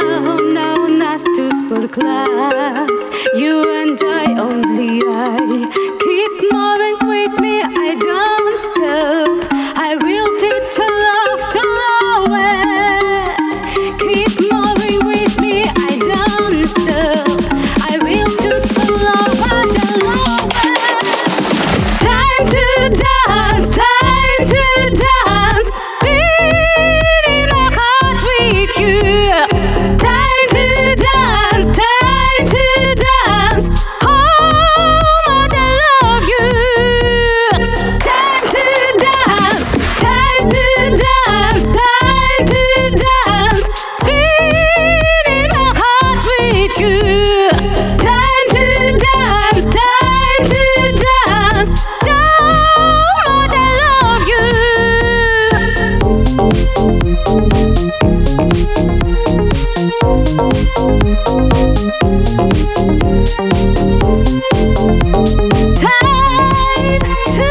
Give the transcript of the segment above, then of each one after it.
known as to sport class. You and I, only I. Keep moving with me, I don't stop. I will take to love to love it. Keep moving with me, I don't stop. I will do to love and I love it. Time to dance, time to dance. Beating my heart with you. Time to dance, time to dance. Oh, I love you. Time to dance, time to dance, time to dance. Beating my heart with you. Time to dance, time to dance. Don't I love you. Time to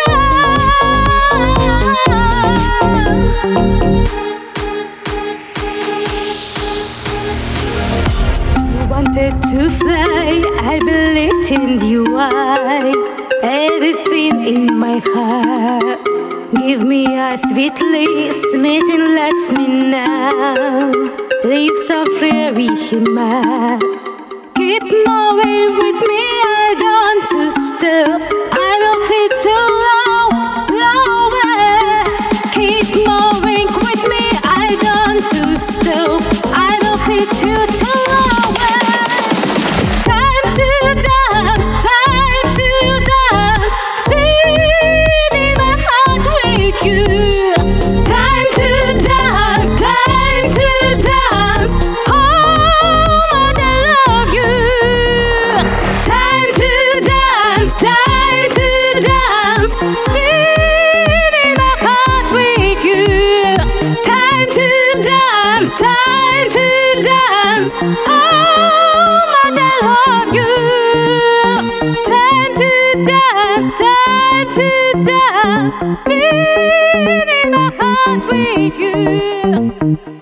You wanted to fly, I believed in you. Everything in my heart. Give me a sweet kiss, meeting lets me know. Leave so free, him. Keep moving with me, I don't to stop. I will take too long, long way. Keep moving with me, I don't to stop. I will take you too long way. Time to dance, time to dance. Beating my heart with you. Time to dance, time to dance. Oh, I love you. Time to dance, time to dance. Beating my heart with you. Time to dance, time to dance. Oh, I love you. Time to dance, time to dance. Beating my heart with you.